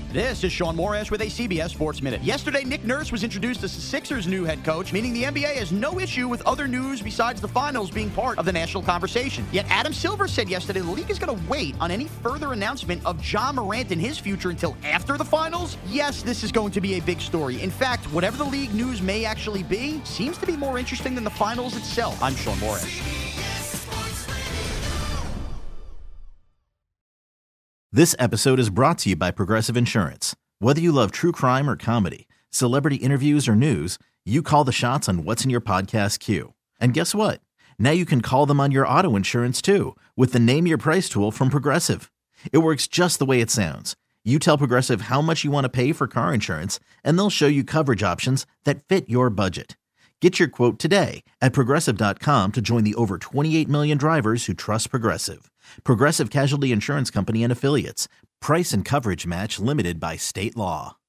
This is Sean Morash with a CBS Sports Minute. Yesterday, Nick Nurse was introduced as the Sixers' new head coach, meaning the NBA has no issue with other news besides the finals being part of the national conversation. Yet Adam Silver said yesterday the league is going to wait on any further announcement of Ja Morant and his future until after the finals. Yes, this is going to be a big story. In fact, whatever the league news may actually be, seems to be more interesting than the finals itself. I'm Sean Morash. This episode is brought to you by Progressive Insurance. Whether you love true crime or comedy, celebrity interviews or news, you call the shots on what's in your podcast queue. And guess what? Now you can call them on your auto insurance too with the Name Your Price tool from Progressive. It works just the way it sounds. You tell Progressive how much you want to pay for car insurance, and they'll show you coverage options that fit your budget. Get your quote today at Progressive.com to join the over 28 million drivers who trust Progressive. Progressive Casualty Insurance Company and Affiliates. Price and coverage match limited by state law.